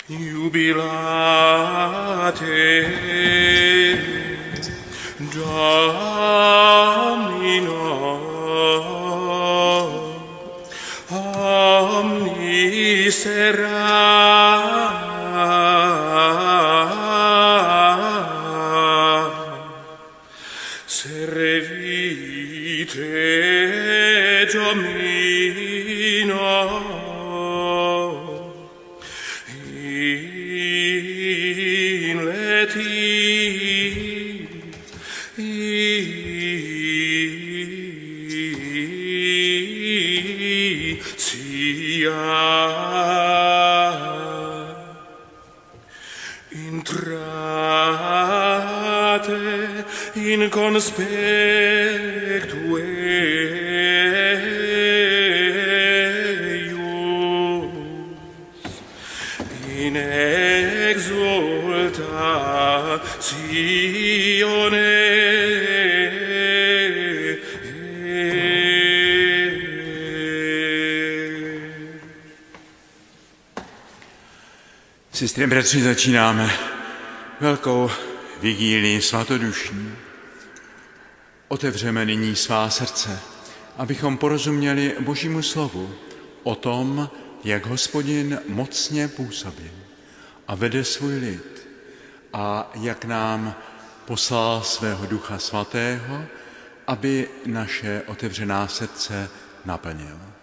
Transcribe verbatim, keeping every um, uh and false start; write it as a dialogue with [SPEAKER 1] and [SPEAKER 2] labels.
[SPEAKER 1] Jubilate Domino omnis erat servite Domino in letitia intrate in conspectu eius in exultatione
[SPEAKER 2] Sestry a bratři, začínáme velkou vigílii svatodušní. Otevřeme nyní svá srdce, abychom porozuměli Božímu slovu o tom, jak Hospodin mocně působí a vede svůj lid a jak nám poslal svého Ducha Svatého, aby naše otevřená srdce naplnil.